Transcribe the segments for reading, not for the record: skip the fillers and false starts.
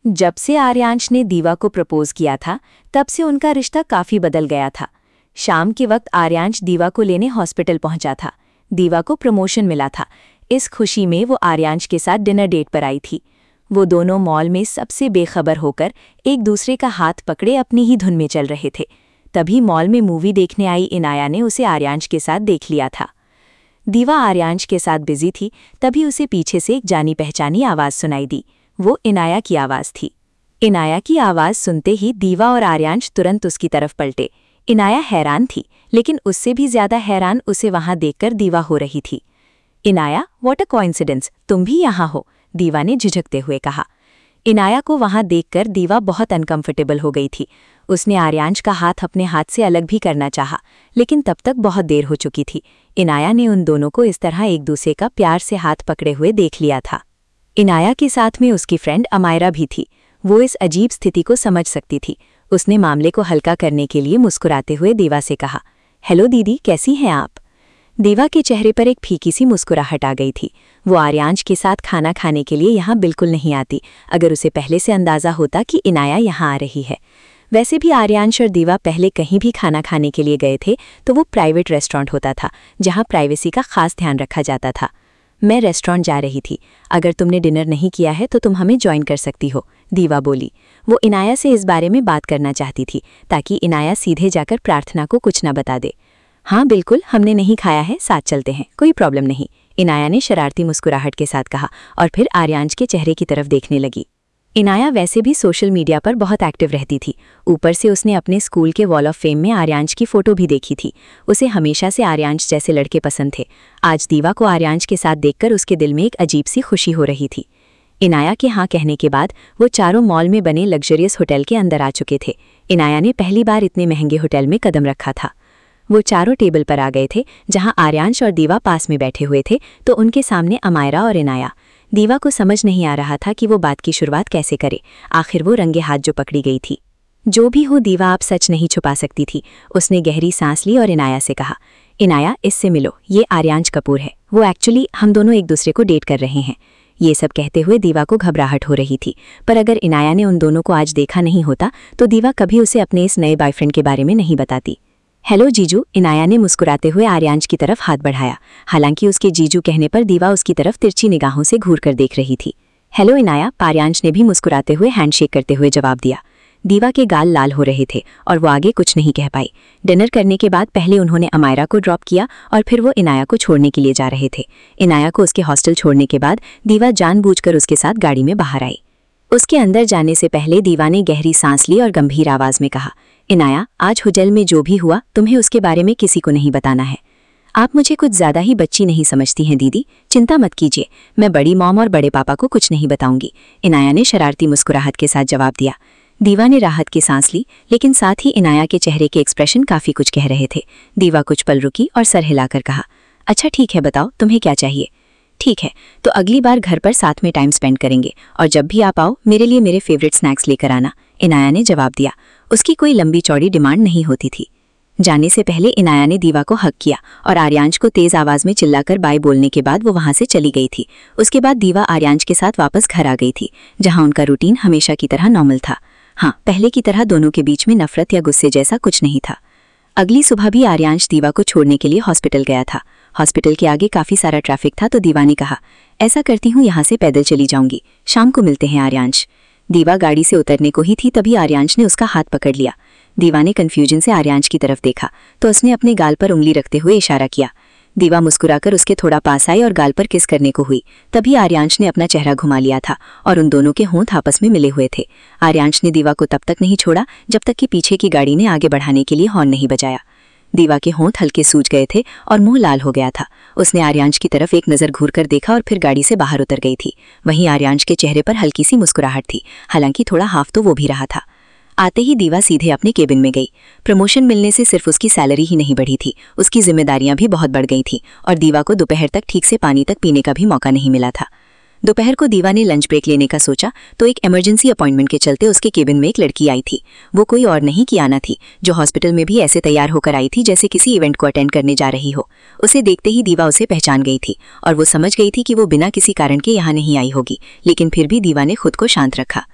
जब से आर्यांश ने दीवा को प्रपोज किया था, तब से उनका रिश्ता काफी बदल गया था। शाम के वक्त आर्यांश दीवा को लेने हॉस्पिटल पहुंचा था। दीवा को प्रमोशन मिला था। इस खुशी में वो आर्यांश के साथ डिनर डेट पर आई थी। वो दोनों मॉल में सबसे बेखबर होकर एक दूसरे का हाथ पकड़े अपनी ही धुन में चल रहे थे। तभी मॉल में मूवी देखने आई इनाया ने उसे आर्यांश के साथ देख लिया था। दीवा आर्यांश के साथ बिजी थी, तभी उसे पीछे से एक जानी पहचानी आवाज़ सुनाई दी। वो इनाया की आवाज़ थी। इनाया की आवाज़ सुनते ही दीवा और आर्यांश तुरंत उसकी तरफ पलटे। इनाया हैरान थी, लेकिन उससे भी ज्यादा हैरान उसे वहां देखकर दीवा हो रही थी। इनाया, व्हाट अ कोइंसिडेंस, तुम भी यहाँ हो, दीवा ने झिझकते हुए कहा। इनाया को वहां देखकर दीवा बहुत अनकंफर्टेबल हो गई थी। उसने आर्यांश का हाथ अपने हाथ से अलग भी करना चाहा, लेकिन तब तक बहुत देर हो चुकी थी। इनाया ने उन दोनों को इस तरह एक दूसरे का प्यार से हाथ पकड़े हुए देख लिया था। इनाया के साथ में उसकी फ्रेंड अमायरा भी थी। वो इस अजीब स्थिति को समझ सकती थी। उसने मामले को हल्का करने के लिए मुस्कुराते हुए दीवा से कहा, हेलो दीदी, कैसी हैं आप? दीवा के चेहरे पर एक फीकी सी मुस्कुराहट आ गई थी। वो आर्यांश के साथ खाना खाने के लिए यहाँ बिल्कुल नहीं आती, अगर उसे पहले से अंदाज़ा होता कि इनाया यहाँ आ रही है। वैसे भी आर्यांश और दीवा पहले कहीं भी खाना खाने के लिए गए थे तो वो प्राइवेट रेस्टोरेंट होता था, जहाँ प्राइवेसी का खास ध्यान रखा जाता था। मैं रेस्टोरेंट जा रही थी, अगर तुमने डिनर नहीं किया है तो तुम हमें ज्वाइन कर सकती हो, दीवा बोली। वो इनाया से इस बारे में बात करना चाहती थी, ताकि इनाया सीधे जाकर प्रार्थना को कुछ न बता दे। हाँ बिल्कुल, हमने नहीं खाया है, साथ चलते हैं, कोई प्रॉब्लम नहीं, इनाया ने शरारती मुस्कुराहट के साथ कहा और फिर आर्यांश के चेहरे की तरफ देखने लगी। इनाया वैसे भी सोशल मीडिया पर बहुत एक्टिव रहती थी। ऊपर से उसने अपने स्कूल के वॉल ऑफ फेम में आर्यांश की फ़ोटो भी देखी थी। उसे हमेशा से आर्यांश जैसे लड़के पसंद थे। आज दीवा को आर्यांश के साथ देखकर उसके दिल में एक अजीब सी खुशी हो रही थी। इनाया के हाँ कहने के बाद वो चारों मॉल में बने लग्जरियस होटल के अंदर आ चुके थे। इनाया ने पहली बार इतने महंगे होटल में कदम रखा था। वो चारों टेबल पर आ गए थे, जहाँ आर्यांश और दीवा पास में बैठे हुए थे, तो उनके सामने अमायरा और इनाया। दीवा को समझ नहीं आ रहा था कि वो बात की शुरुआत कैसे करे। आखिर वो रंगे हाथ जो पकड़ी गई थी। जो भी हो दीवा, आप सच नहीं छुपा सकती थी। उसने गहरी सांस ली और इनाया से कहा, इनाया, इससे मिलो, ये आर्यांश कपूर है। वो एक्चुअली हम दोनों एक दूसरे को डेट कर रहे हैं। ये सब कहते हुए दीवा को घबराहट हो रही थी, पर अगर इनाया ने उन दोनों को आज देखा नहीं होता तो दीवा कभी उसे अपने इस नए बॉयफ्रेंड के बारे में नहीं बताती। हेलो जीजू, इनाया ने मुस्कुराते हुए आर्यांश की तरफ हाथ बढ़ाया। हालांकि उसके जीजू कहने पर दीवा उसकी तरफ तिरछी निगाहों से घूर कर देख रही थी। हेलो इनाया, आर्यांश ने भी मुस्कुराते हुए हैंडशेक करते हुए जवाब दिया। दीवा के गाल लाल हो रहे थे और वो आगे कुछ नहीं कह पाई। डिनर करने के बाद पहले उन्होंने अमायरा को ड्रॉप किया और फिर वो इनाया को छोड़ने के लिए जा रहे थे। इनाया को उसके हॉस्टल छोड़ने के बाद दीवा जानबूझकर उसके साथ गाड़ी में बाहर आई। उसके अंदर जाने से पहले दीवा ने गहरी सांस ली और गंभीर आवाज में कहा, इनाया, आज होटल में जो भी हुआ तुम्हें उसके बारे में किसी को नहीं बताना है। आप मुझे कुछ ज्यादा ही बच्ची नहीं समझती हैं दीदी, चिंता मत कीजिए, मैं बड़ी मॉम और बड़े पापा को कुछ नहीं बताऊंगी, इनाया ने शरारती मुस्कुराहट के साथ जवाब दिया। दीवा ने राहत की सांस ली, लेकिन साथ ही इनाया के चेहरे के एक्सप्रेशन काफी कुछ कह रहे थे। दीवा कुछ पल रुकी और सर हिलाकर कहा, अच्छा ठीक है, बताओ तुम्हें क्या चाहिए। ठीक है, तो अगली बार घर पर साथ में टाइम स्पेंड करेंगे और जब भी आप आओ मेरे लिए मेरे फेवरेट स्नैक्स लेकर आना, इनाया ने जवाब दिया। उसकी कोई लंबी चौड़ी डिमांड नहीं होती थी। जाने से पहले इनाया ने दीवा को हक किया और आर्यांश को तेज आवाज में चिल्लाकर बाय बोलने के बाद वो वहां से चली गई थी। उसके बाद दीवा आर्यांश के साथ वापस घर आ गई थी, जहां उनका रूटीन हमेशा की तरह नॉर्मल था। हाँ, पहले की तरह दोनों के बीच में नफरत या गुस्से जैसा कुछ नहीं था। अगली सुबह भी आर्यांश दीवा को छोड़ने के लिए हॉस्पिटल गया था। हॉस्पिटल के आगे काफी सारा ट्रैफिक था, तो दीवा ने कहा, ऐसा करती हूँ यहाँ से पैदल चली जाऊंगी, शाम को मिलते हैं आर्यांश। दीवा गाड़ी से उतरने को ही थी, तभी आर्यांश ने उसका हाथ पकड़ लिया। दीवा ने कंफ्यूजन से आर्यांश की तरफ देखा तो उसने अपने गाल पर उंगली रखते हुए इशारा किया। दीवा मुस्कुराकर उसके थोड़ा पास आई और गाल पर किस करने को हुई। तभी आर्यांश ने अपना चेहरा घुमा लिया था और उन दोनों के होंठ आपस में मिले हुए थे। आर्यांश ने दीवा को तब तक नहीं छोड़ा जब तक कि पीछे की गाड़ी ने आगे बढ़ाने के लिए हॉर्न नहीं बजाया। दीवा के होंठ हल्के सूज गए थे और मुंह लाल हो गया था। उसने आर्यांश की तरफ एक नज़र घूरकर देखा और फिर गाड़ी से बाहर उतर गई थी। वहीं आर्यांश के चेहरे पर हल्की सी मुस्कुराहट थी, हालांकि थोड़ा हाफ तो वो भी रहा था। आते ही दीवा सीधे अपने केबिन में गई। प्रमोशन मिलने से सिर्फ उसकी सैलरी ही नहीं बढ़ी थी, उसकी जिम्मेदारियां भी बहुत बढ़ गई थीं और दीवा को दोपहर तक ठीक से पानी तक पीने का भी मौका नहीं मिला था। दोपहर को दीवा ने लंच ब्रेक लेने का सोचा तो एक इमरजेंसी अपॉइंटमेंट के चलते उसके केबिन में एक लड़की आई थी। वो कोई और नहीं कियाना थी, जो हॉस्पिटल में भी ऐसे तैयार होकर आई थी जैसे किसी इवेंट को अटेंड करने जा रही हो। उसे देखते ही दीवा उसे पहचान गई थी और वो समझ गई थी कि वो बिना किसी कारण के यहाँ नहीं आई होगी, लेकिन फिर भी दीवा ने खुद को शांत रखा।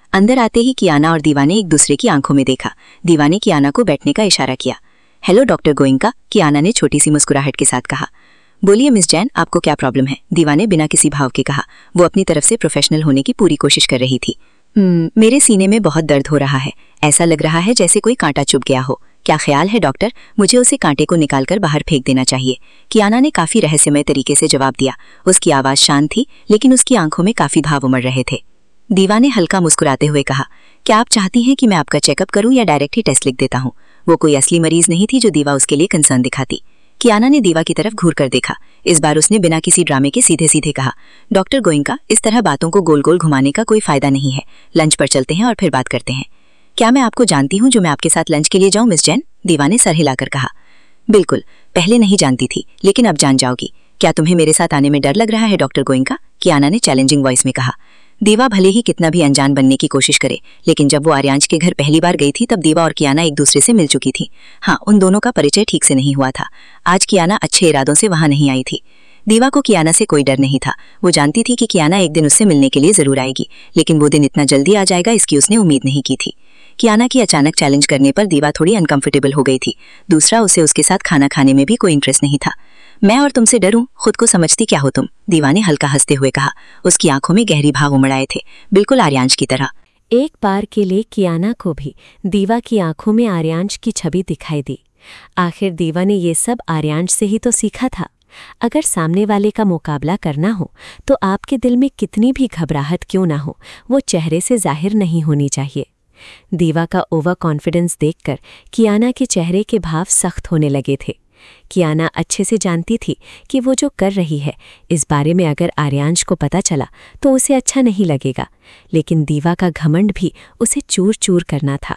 अंदर आते ही कियाना और दीवा ने एक दूसरे की आंखों में देखा। दीवा ने कियाना को बैठने का इशारा किया। हेलो डॉक्टर गोइंका, कियाना ने छोटी सी मुस्कुराहट के साथ कहा। बोलिए मिस जैन, आपको क्या प्रॉब्लम है? दीवा ने बिना किसी भाव के कहा। वो अपनी तरफ से प्रोफेशनल होने की पूरी कोशिश कर रही थी। मेरे सीने में बहुत दर्द हो रहा है, ऐसा लग रहा है जैसे कोई कांटा चुभ गया हो। क्या ख्याल है डॉक्टर, मुझे उसे कांटे को निकालकर बाहर फेंक देना चाहिए? कियाना ने काफी रहस्यमय तरीके से जवाब दिया। उसकी आवाज शांत थी, लेकिन उसकी आंखों में काफी भाव उमड़ रहे थे। दीवा ने हल्का मुस्कुराते हुए कहा, क्या आप चाहती हैं कि मैं आपका चेकअप करूं या डायरेक्ट ही टेस्ट लिख देता हूं? वो कोई असली मरीज नहीं थी जो दीवा उसके लिए कंसर्न दिखाती। कियाना ने दीवा की तरफ घूर कर देखा। इस बार उसने बिना किसी ड्रामे के सीधे सीधे कहा, डॉक्टर गोइंका, इस तरह बातों को गोल गोल घुमाने का कोई फायदा नहीं है। लंच पर चलते हैं और फिर बात करते हैं। क्या मैं आपको जानती हूँ जो मैं आपके साथ लंच के लिए जाऊँ मिस जैन? दीवा ने सर हिलाकर कहा। बिल्कुल, पहले नहीं जानती थी, लेकिन अब जान जाओगी। क्या तुम्हें मेरे साथ आने में डर लग रहा है डॉक्टर गोइंका? कियाना ने चैलेंजिंग वॉइस में कहा। दीवा भले ही कितना भी अनजान बनने की कोशिश करे, लेकिन जब वो आर्यांश के घर पहली बार गई थी तब दीवा और कियाना एक दूसरे से मिल चुकी थी। हाँ, उन दोनों का परिचय ठीक से नहीं हुआ था। आज कियाना अच्छे इरादों से वहां नहीं आई थी। दीवा को कियाना से कोई डर नहीं था। वो जानती थी कि कियाना एक दिन उससे मिलने के लिए जरूर आएगी, लेकिन वो दिन इतना जल्दी आ जाएगा इसकी उसने उम्मीद नहीं की थी। कियाना की अचानक चैलेंज करने पर दीवा थोड़ी अनकंफर्टेबल हो गई थी। दूसरा, उसे उसके साथ खाना खाने में भी कोई इंटरेस्ट नहीं था। मैं और तुमसे डरूं, खुद को समझती क्या हो तुम? दीवा ने हल्का हंसते हुए कहा। उसकी आंखों में गहरी भाव उमड़ आए थे, बिल्कुल आर्यांश की तरह। एक बार के लिए कियाना को भी दीवा की आंखों में आर्यांश की छवि दिखाई दी। आखिर दीवा ने ये सब आर्यांश से ही तो सीखा था। अगर सामने वाले का मुकाबला करना हो तो आपके दिल में कितनी भी घबराहट क्यों ना हो, वो चेहरे से जाहिर नहीं होनी चाहिए। दीवा का ओवर कॉन्फिडेंस देखकर कियाना के चेहरे के भाव सख्त होने लगे थे। कियाना अच्छे से जानती थी कि वो जो कर रही है, इस बारे में अगर आर्यांश को पता चला तो उसे अच्छा नहीं लगेगा, लेकिन दीवा का घमंड भी उसे चूर चूर करना था।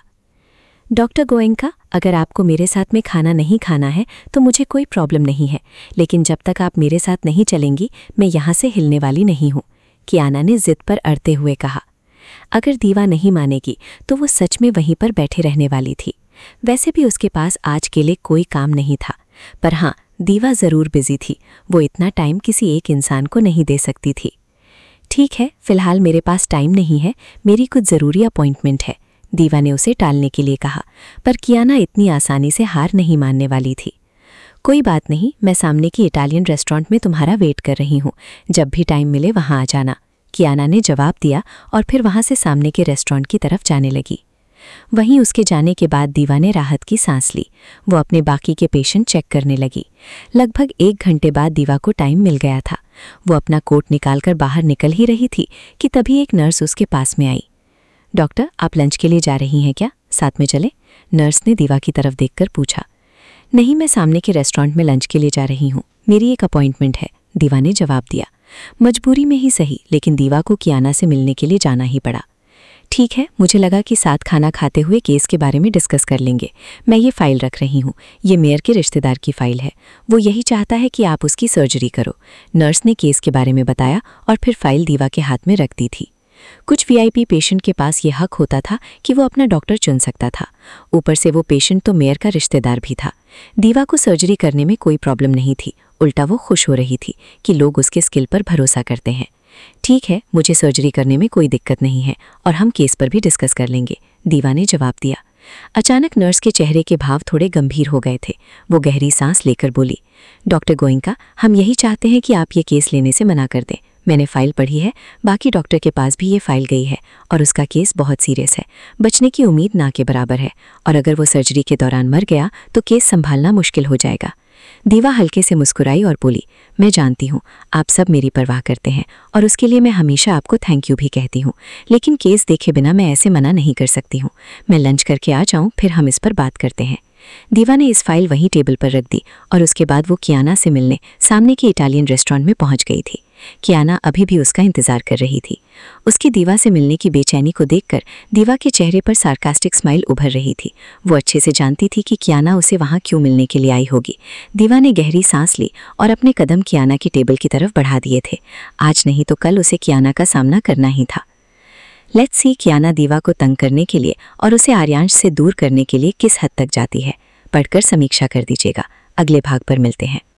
डॉक्टर गोएंका, अगर आपको मेरे साथ में खाना नहीं खाना है तो मुझे कोई प्रॉब्लम नहीं है, लेकिन जब तक आप मेरे साथ नहीं चलेंगी मैं यहाँ से हिलने वाली नहीं हूँ, कियाना ने जिद पर अड़ते हुए कहा। अगर दीवा नहीं मानेगी तो वो सच में वहीं पर बैठे रहने वाली थी। वैसे भी उसके पास आज के लिए कोई काम नहीं था, पर हाँ, दीवा ज़रूर बिजी थी। वो इतना टाइम किसी एक इंसान को नहीं दे सकती थी। ठीक है, फिलहाल मेरे पास टाइम नहीं है, मेरी कुछ ज़रूरी अपॉइंटमेंट है, दीवा ने उसे टालने के लिए कहा। पर कियाना इतनी आसानी से हार नहीं मानने वाली थी। कोई बात नहीं, मैं सामने की इटालियन रेस्टोरेंट में तुम्हारा वेट कर रही हूँ, जब भी टाइम मिले वहाँ आ जाना, कियाना ने जवाब दिया और फिर वहाँ से सामने के रेस्टोरेंट की तरफ जाने लगी। वहीं उसके जाने के बाद दीवा ने राहत की सांस ली। वो अपने बाकी के पेशेंट चेक करने लगी। लगभग 1 घंटे बाद दीवा को टाइम मिल गया था। वो अपना कोट निकालकर बाहर निकल ही रही थी कि तभी एक नर्स उसके पास में आई। डॉक्टर, आप लंच के लिए जा रही हैं क्या? साथ में चले? नर्स ने दीवा की तरफ देखकर पूछा। नहीं, मैं सामने के रेस्टोरेंट में लंच के लिए जा रही हूँ, मेरी एक अपॉइंटमेंट है, दीवा ने जवाब दिया। मजबूरी में ही सही, लेकिन दीवा को कियाना से मिलने के लिए जाना ही पड़ा। ठीक है, मुझे लगा कि साथ खाना खाते हुए केस के बारे में डिस्कस कर लेंगे। मैं ये फाइल रख रही हूँ, ये मेयर के रिश्तेदार की फाइल है। वो यही चाहता है कि आप उसकी सर्जरी करो। नर्स ने केस के बारे में बताया और फिर फाइल दीवा के हाथ में रख दी थी। कुछ वीआईपी पेशेंट के पास ये हक होता था कि वो अपना डॉक्टर चुन सकता था। ऊपर से वो पेशेंट तो मेयर का रिश्तेदार भी था। दीवा को सर्जरी करने में कोई प्रॉब्लम नहीं थी, उल्टा वो खुश हो रही थी कि लोग उसके स्किल पर भरोसा करते हैं। ठीक है, मुझे सर्जरी करने में कोई दिक्कत नहीं है और हम केस पर भी डिस्कस कर लेंगे, दीवा ने जवाब दिया। अचानक नर्स के चेहरे के भाव थोड़े गंभीर हो गए थे। वो गहरी सांस लेकर बोली, डॉक्टर गोइंका, हम यही चाहते हैं कि आप ये केस लेने से मना कर दें। मैंने फाइल पढ़ी है, बाकी डॉक्टर के पास भी ये फाइल गई है और उसका केस बहुत सीरियस है, बचने की उम्मीद ना के बराबर है, और अगर वो सर्जरी के दौरान मर गया तो केस संभालना मुश्किल हो जाएगा। दीवा हल्के से मुस्कुराई और बोली, मैं जानती हूँ आप सब मेरी परवाह करते हैं और उसके लिए मैं हमेशा आपको थैंक यू भी कहती हूँ, लेकिन केस देखे बिना मैं ऐसे मना नहीं कर सकती हूँ। मैं लंच करके आ जाऊँ, फिर हम इस पर बात करते हैं। दीवा ने इस फाइल वहीं टेबल पर रख दी और उसके बाद वो कियाना से मिलने सामने के इटालियन रेस्टोरेंट में पहुंच गई थी। कियाना अभी भी उसका इंतजार कर रही थी। उसकी दीवा से मिलने की बेचैनी को देखकर दीवा के चेहरे पर सार्कास्टिक स्माइल उभर रही थी। वो अच्छे से जानती थी कि कियाना उसे वहां क्यों मिलने के लिए आई होगी। दीवा ने गहरी सांस ली और अपने कदम कियाना की टेबल की तरफ बढ़ा दिए थे। आज नहीं तो कल उसे कियाना का सामना करना ही था। लेट्स सी कियाना दीवा को तंग करने के लिए और उसे आर्यांश से दूर करने के लिए किस हद तक जाती है। पढ़कर समीक्षा कर दीजिएगा। अगले भाग पर मिलते हैं।